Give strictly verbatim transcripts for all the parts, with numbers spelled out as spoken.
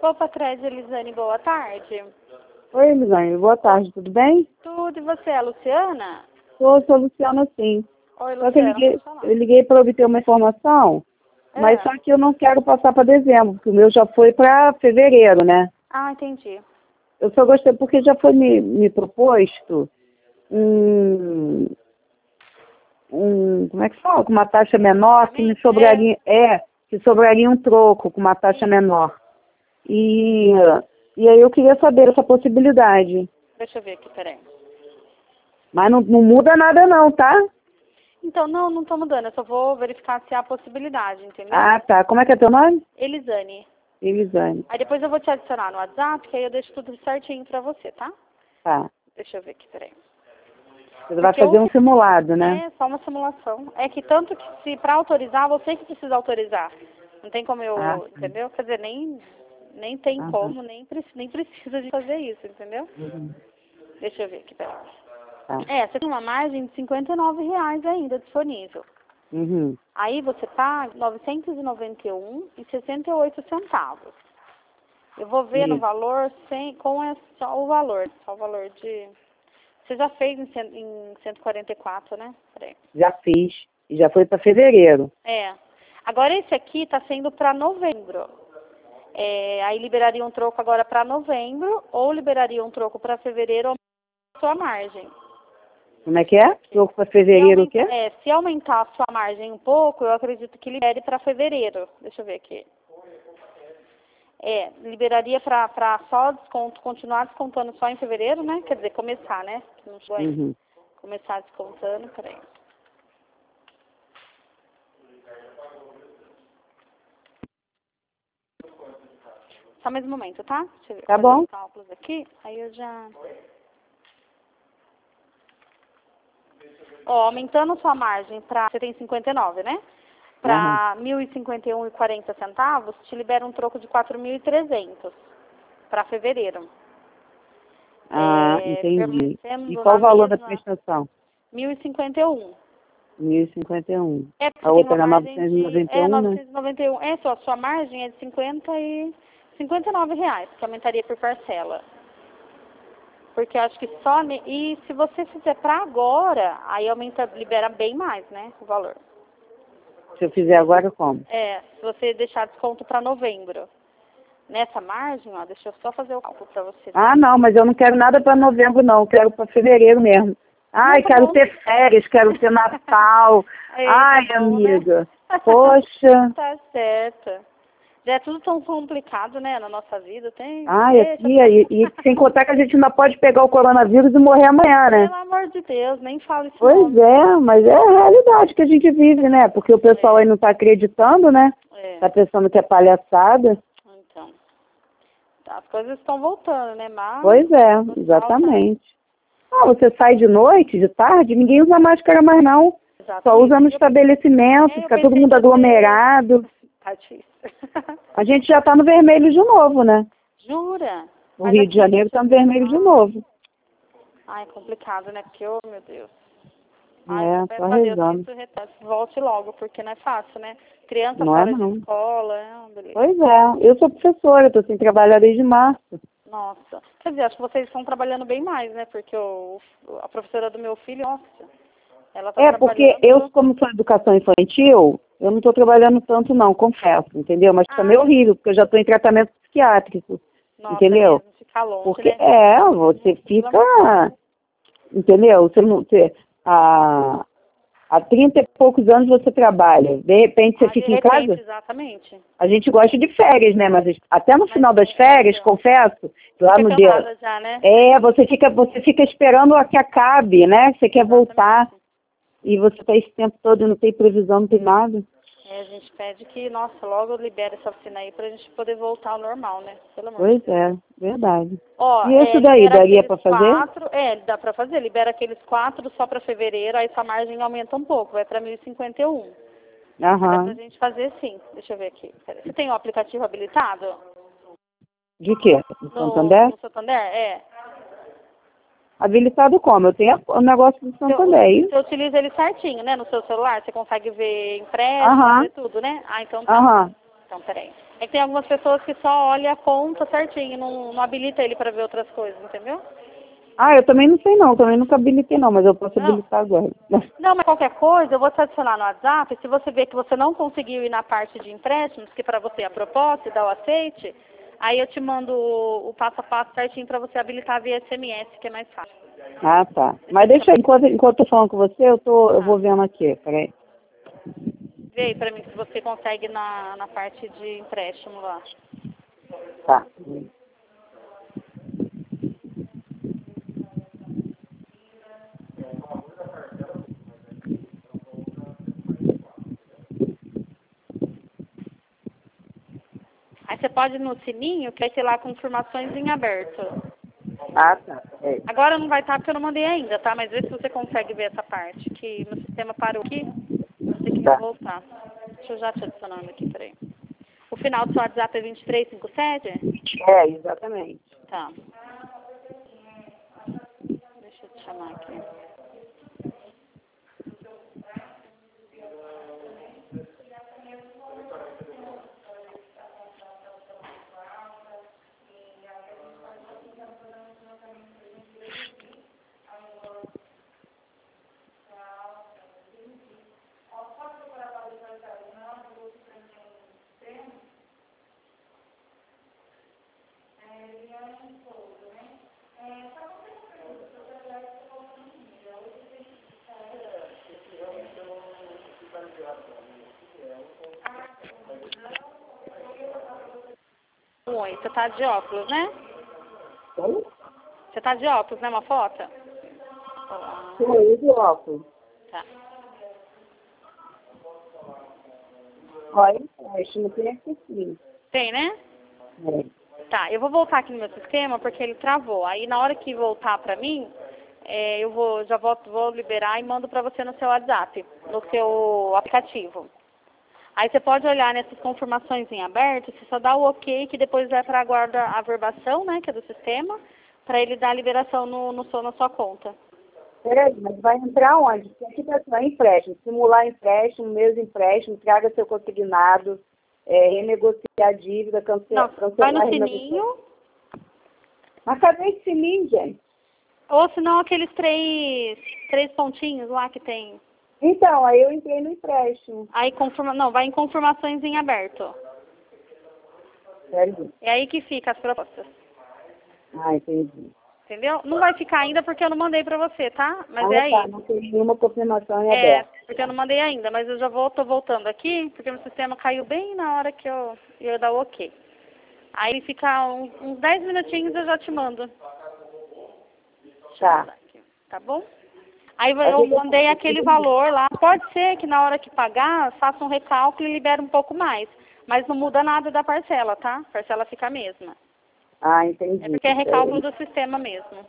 Opa, Cred, Elisane, boa tarde. Oi, Elisane, boa tarde, tudo bem? Tudo, e você é a Luciana? Sou, sou a Luciana, sim. Oi, Só que eu Luciana, liguei, pode falar. eu liguei para obter uma informação, mas É. só que eu não quero passar para dezembro, porque o meu já foi para fevereiro, né? Ah, entendi. Eu só gostei porque já foi me, me proposto um, um, como é que fala? Com uma taxa menor, que me sobraria, é, que sobraria um troco com uma taxa menor. E, e aí eu queria saber essa possibilidade. Deixa eu ver aqui, peraí. Mas não, não muda nada não, tá? Então, não, não tô mudando, eu só vou verificar se há possibilidade, entendeu? Ah, tá. Como é que é teu nome? Elisane. Elisane. Aí depois eu vou te adicionar no WhatsApp, que aí eu deixo tudo certinho pra você, tá? Tá. Deixa eu ver aqui, peraí. Você vai Porque fazer eu- um simulado, né? É só uma simulação. É que tanto que se pra autorizar, você que precisa autorizar. Não tem como eu, Ah, entendeu? Quer dizer, nem, nem tem aham. como, nem, preci- nem precisa de fazer isso, entendeu? Uhum. Deixa eu ver aqui, peraí. Tá. É, você tem uma margem de cinquenta e nove reais ainda disponível. Uhum. Aí você paga novecentos e noventa e um reais e sessenta e oito centavos. Eu vou ver no Isso. valor sem, com é só o valor, só o valor de... Você já fez em, cem- em cento e quarenta e quatro, né? Peraí. Já fiz. E já foi para fevereiro. É. Agora esse aqui está sendo para novembro. É, aí liberaria um troco agora para novembro, ou liberaria um troco para fevereiro ou a sua margem. Como é que é? Troco para Se, fevereiro o aumenta, quê? é, se aumentar a sua margem um pouco, eu acredito que libere para fevereiro. Deixa eu ver aqui. É, liberaria para só desconto, continuar descontando só em fevereiro, né? Quer dizer, começar, né? Não chegou ainda. Uhum. Começar descontando, peraí. Só mais um momento, tá? Deixa eu ver, Tá fazer bom. os cálculos aqui, aí eu já... Ó, aumentando sua margem para... Você tem cinquenta e nove, né? Para mil e cinquenta e um reais e quarenta centavos, te libera um troco de quatro mil e trezentos para fevereiro. Ah, É, entendi. permanecendo E qual o na valor da mesma prestação? mil e cinquenta e um. mil e cinquenta e um. É, porque A você tem outra uma era margem novecentos e de... noventa e É, um, né? novecentos e noventa e um. É, só, sua margem é de cinquenta e... cinquenta e nove reais, que aumentaria por parcela. Porque eu acho que só... Ne... E se você fizer para agora, aí aumenta, libera bem mais, né, o valor. Se eu fizer agora, como? É, se você deixar desconto para novembro. Nessa margem, ó, deixa eu só fazer o cálculo para você. Ah, não, mas eu não quero nada para novembro, não. Eu quero para fevereiro mesmo. Ai, Não, tá quero bom. ter férias, quero ter Natal. Aí, Ai, tá bom, né? amiga. Poxa. Tá certo. Já é tudo tão complicado, né, na nossa vida. Tem... Ai, Deixa aqui, pra... e, e sem contar que a gente ainda pode pegar o coronavírus e morrer amanhã, né? Pelo amor de Deus, nem fala esse Pois nome. é, mas é a realidade que a gente vive, né? Porque o pessoal aí não tá acreditando, né? É, Tá pensando que é palhaçada. então. As coisas estão voltando, né, mas... Pois é, o pessoal tá- exatamente. Ah, você sai de noite, de tarde, ninguém usa máscara mais não. Só Exatamente. usa no Eu- estabelecimento, É, eu fica todo pensei em mundo fazer... aglomerado. Tá difícil. A gente já tá no vermelho de novo, né? Jura? O Mas Rio aqui, de Janeiro deixa tá eu no ver. vermelho de Ah, novo. ai, é complicado, né? Porque, oh, meu Deus. Ai, só É, peço só a Deus que rezando. isso reta- volte logo, porque não é fácil, né? Criança Não é fora de não. escola, é uma beleza. Pois é, eu sou professora, tô sem trabalhar desde março. Nossa. Quer dizer, acho que vocês estão trabalhando bem mais, né? Porque o, a professora do meu filho, nossa, ela tá É, porque eu, trabalhando... como sou educação infantil, eu não estou trabalhando tanto não, confesso, entendeu? Mas também é Ah, horrível, porque eu já estou em tratamento psiquiátrico, nossa, é entendeu? mesmo, ficar longe, Porque né? é, você Pelo amor de fica, entendeu? Você não, você, há, há trinta e poucos anos você trabalha, de repente você Ah, de fica em repente, casa, exatamente. a gente gosta de férias, né? Mas até no Mas final das é, férias, então, confesso, lá fica no dia, cansada já, né? é, você fica, você fica esperando a que acabe, né? Você quer voltar. Exatamente. E você está esse tempo todo e não tem previsão, não tem nada. É, a gente pede que, nossa, logo libere essa vacina aí pra gente poder voltar ao normal, né? Pelo amor de Pois Deus. é, verdade. Ó, E é, isso daí, libera daria aqueles para fazer? quatro, é, dá pra fazer, libera aqueles quatro só pra fevereiro, aí sua margem aumenta um pouco, vai pra mil e cinquenta e um. Mas dá pra Aham. gente fazer sim. Deixa eu ver aqui. Pera, você tem o aplicativo habilitado? De quê? Do No, Santander? no Santander? É. Habilitado como? Eu tenho o negócio do Você, Santander, é isso? você utiliza ele certinho, né? No seu celular, você consegue ver empréstimo, Aham, ver tudo, né? Ah, então tá. aham. Então, peraí. É que tem algumas pessoas que só olham a conta certinho, não, não habilita ele para ver outras coisas, entendeu? Ah, eu também não sei não, também nunca habilitei não, mas eu posso Não. habilitar agora. Não, mas qualquer coisa, eu vou te adicionar no WhatsApp. Se você ver que você não conseguiu ir na parte de empréstimos, que para você é a proposta e dar o aceite, aí eu te mando o, o passo a passo certinho para você habilitar via S M S, que é mais fácil. Ah, tá. Mas deixa, enquanto, enquanto eu tô falando com você, eu, tô, eu vou vendo aqui, peraí. Vê aí pra mim se você consegue na, na parte de empréstimo lá. Tá. Aí você pode ir no sininho, que vai ter lá confirmações em aberto. Ah, tá. Peraí. Agora não vai estar porque eu não mandei ainda, tá? Mas vê se você consegue ver essa parte, que meu sistema parou aqui, vou ter que me Tá. voltar. Deixa eu já te adicionando aqui, peraí. O final do seu WhatsApp é vinte e três cinquenta e sete? É, exatamente. Tá. Deixa eu te chamar aqui. Oi, você tá de óculos, né? Oi? Você tá de óculos, né? Uma foto? Olá. Oi, de óculos. Tá. Olha, empréstimo tem aqui sim. Tem, né? É. Tá, eu vou voltar aqui no meu sistema porque ele travou. Aí na hora que voltar pra mim, é, eu vou, já volto, vou liberar e mando pra você no seu WhatsApp, no seu aplicativo. Aí você pode olhar nessas confirmações em aberto, você só dá o ok, que depois vai para a guarda a verbação, né, que é do sistema, para ele dar a liberação no, no seu, na sua conta. Peraí, mas vai entrar onde? Tem aqui para cima, empréstimo, simular empréstimo, mesmo empréstimo, traga seu consignado, é, renegociar a dívida, cancelar, Não, cancelar vai no a renegociação. sininho, Mas cadê esse sininho, gente? ou se não aqueles três, três pontinhos lá que tem. Então, aí eu entrei no empréstimo. Aí confirma, não, vai em confirmações em aberto. Peraí. É aí que fica as propostas. Ah, entendi. Entendeu? Não vai ficar ainda porque eu não mandei pra você, tá? Mas Ah, é aí. tá, não tem nenhuma confirmação em É, aberto. porque eu não mandei ainda, mas eu já vou, tô voltando aqui, porque o sistema caiu bem na hora que eu ia dar o ok. Aí fica uns, uns dez minutinhos eu já te mando. Deixa eu Tá. mandar aqui, tá bom? Aí Mas eu ele- mandei aquele valor lá. Pode ser que na hora que pagar, faça um recálculo e libere um pouco mais. Mas não muda nada da parcela, tá? A parcela fica a mesma. Ah, entendi. É porque é recálculo do sistema mesmo.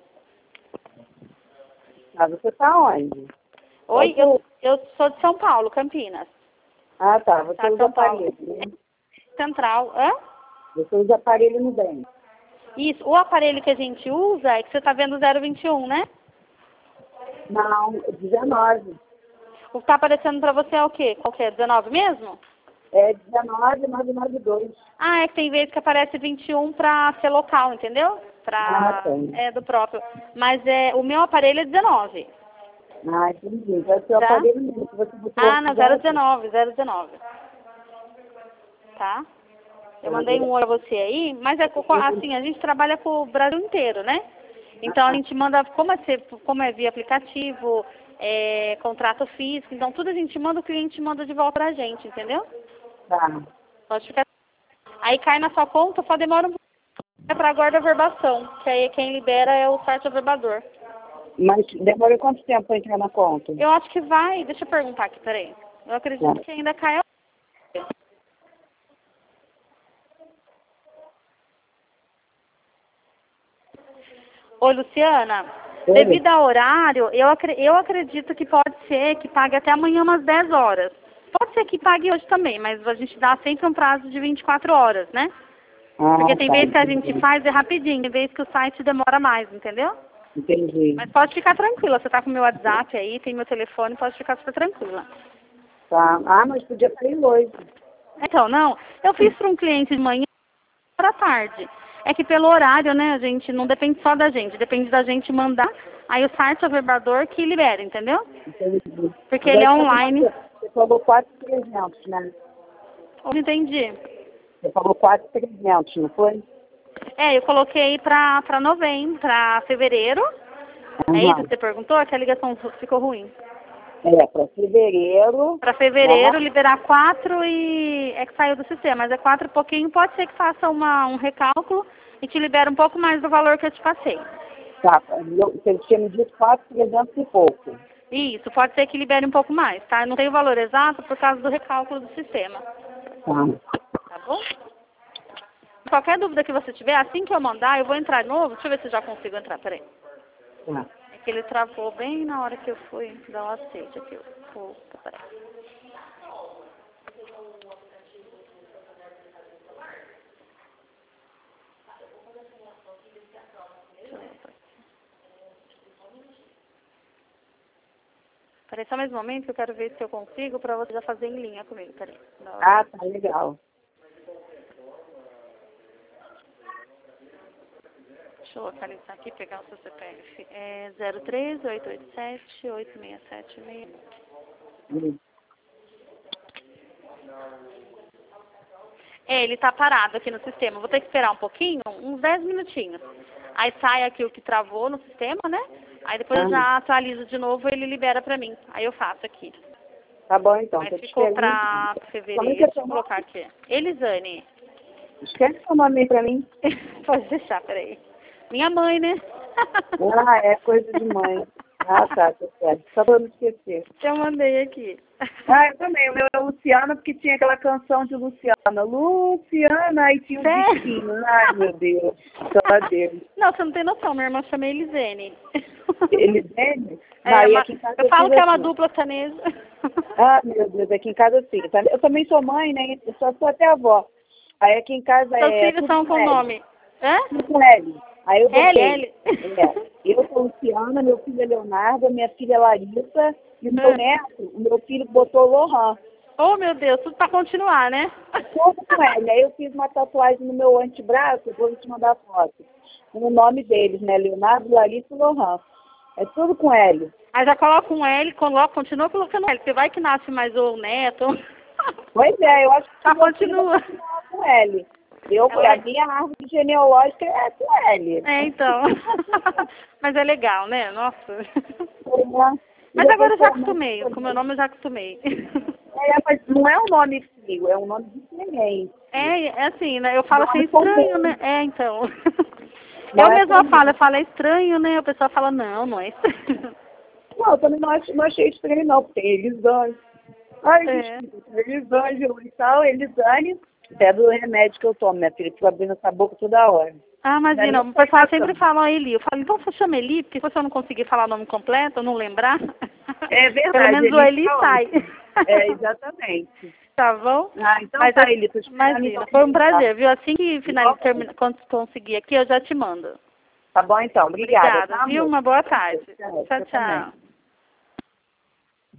Ah, você tá onde? Oi, Qual eu, que- eu sou de São Paulo, Campinas. Ah, tá, você Tá, usa São Paulo. aparelho, né? Central. Hã? Você usa aparelho no dente. Isso. O aparelho que a gente usa é que você tá vendo o zero vinte e um, né? Não, dezenove. O que tá aparecendo pra você é o quê? Qual que é? dezenove mesmo? É dezenove, nove nove dois. Ah, é que tem vezes que aparece vinte e um pra ser local, entendeu? Ah, Pra... tem. É do próprio. Mas é, o meu aparelho é dezenove. Ah, entendi. Vai ser o Tá? aparelho mesmo que você botou Ah, aqui não, zero. zero dezenove, zero dezenove. Tá? Eu mandei um oi a você aí, mas é co- assim, a gente trabalha com o Brasil inteiro, né? Então a gente manda, como é, ser- como é via aplicativo, é, contrato físico, então tudo a gente manda, o cliente manda de volta pra gente, entendeu? Tá. Pode ficar. Aí cai na sua conta, só demora um pouco é pra guarda verbação, que aí quem libera é o site averbador. Mas demora quanto tempo para entrar na conta? Eu acho que vai, deixa eu perguntar aqui, peraí. Eu acredito Tá. que ainda cai. Oi, Luciana. Oi. Devido ao horário, eu, acre- eu acredito que pode ser que pague até amanhã umas dez horas. Pode ser que pague hoje também, mas a gente dá sempre um prazo de vinte e quatro horas, né? Ah, Porque tem tá. vezes que a gente Entendi. faz é rapidinho, tem vezes que o site demora mais, entendeu? Entendi. Mas pode ficar tranquila, você tá com o meu WhatsApp aí, tem meu telefone, pode ficar super tranquila. Tá. Ah, mas podia sair hoje. Então, não, eu fiz para um cliente de manhã para tarde. É que pelo horário, né, a gente não depende só da gente, depende da gente mandar, aí o site averbrador que libera, entendeu? Entendi. Porque Agora ele é você online. falou- Você falou quatro mil e trezentos, né? Não entendi. Você falou quatro mil e trezentos, não foi? É, eu coloquei para para novembro, para fevereiro. É isso Aham. que você perguntou? É que a ligação ficou ruim. É, para fevereiro, Para né? fevereiro, liberar quatro e... É que saiu do sistema, mas é quatro e pouquinho. Pode ser que faça uma, um recálculo e te libera um pouco mais do valor que eu te passei. Tá, eu- você tinha me dito quatro mil e trezentos e pouco. Isso, pode ser que libere um pouco mais, tá? Eu não tenho o valor exato por causa do recálculo do sistema. Tá. Tá bom? Qualquer dúvida que você tiver, assim que eu mandar, eu vou entrar de novo. Deixa eu ver se eu já consigo entrar, peraí. Tá. É que ele travou bem na hora que eu fui dar o aceite aqui. Opa, peraí. Deixa eu ver aqui. Peraí, só mais um momento que eu quero ver se eu consigo pra você já fazer em linha comigo. Peraí. Dá uma- Ah, tá legal. Deixa eu localizar aqui, pegar o seu C P F. É zero três, oito oito sete, oito seis sete seis. Hum. É, ele tá parado aqui no sistema. Vou ter que esperar um pouquinho, uns dez minutinhos. Aí sai aqui o que travou no sistema, né? Aí depois eu Ah, já atualizo de novo e ele libera pra mim. Aí eu faço aqui. tá bom então, Mas tô te ficou esperando. pra Como é que fevereiro. é Deixa seu eu nome? colocar aqui. Elisane. Esquece seu nome aí pra mim. Pode deixar, peraí. Minha mãe, né? Ah, é coisa de mãe. Ah, tá, tá certo. Só pra não esquecer. Eu mandei aqui. Ah, eu também. O meu é Luciana, porque tinha aquela canção de Luciana. Luciana, aí tinha um Sério? disquinho. Ai, meu Deus. Só Deus. Não, você não tem noção. Minha irmã chama Elisene. Eles vendem? Não, É, e uma- aqui em casa eu eu falo fiz que é uma assim. dupla sertaneja. Ah, meu Deus, aqui em casa assim. tá? Eu também sou mãe, né? Eu só sou até avó. Aí aqui em casa Seus é filhos tudo são com com L. nome? Hã? Tudo com L. Aí eu L, botei. L. É, eu sou Luciana, meu filho é Leonardo, minha filha é Larissa, e o meu Ah. neto, o meu filho botou Lohan. Oh, meu Deus, tudo pra continuar, né? Tudo com L. Aí eu fiz uma tatuagem no meu antebraço, eu vou te mandar foto. Com o nome deles, né? Leonardo, Larissa e Lohan. É tudo com L. Aí já coloca um L, coloca, continua colocando L, porque vai que nasce mais o neto. Pois é, eu acho que Já o meu filho continua. vai continuar com L. Eu, Ela- A minha árvore genealógica é com L. É, então. Mas é legal, né? Nossa. É, Mas e agora eu já depois foi acostumei. Com o meu nome eu já acostumei. É, mas não é um nome feio, é um nome diferente. É, é assim, né? Eu falo Não assim, é estranho, comum. né? É, então. Não Eu é mesma comum. falo, eu falo, é estranho, né? O pessoal fala, não, não é estranho. Não, eu também não, acho, não achei estranho, não, porque Elisane. Ai, É. desculpa, Elisane e tal, Elisane. É do remédio que eu tomo, minha filha, fica abrindo essa boca toda hora. Ah, imagina, Não o é pessoal nem sempre passando. fala Eli. Eu falo, então você chama Eli, porque se eu não conseguir falar o nome completo, eu não lembrar, É verdade, pelo menos o Eli Eli tá sai. ótimo. É, exatamente. Tá bom? Ah, então Mas tá, eu- Eli, tô esperando imagina, então foi um me ligar. prazer, viu? Assim que finalizar, Igualmente. termina, quando conseguir aqui, eu já te mando. Tá bom então, obrigada, Obrigada, tá, viu? amor? Uma boa tarde. Tchau, Tchau, você também. tchau.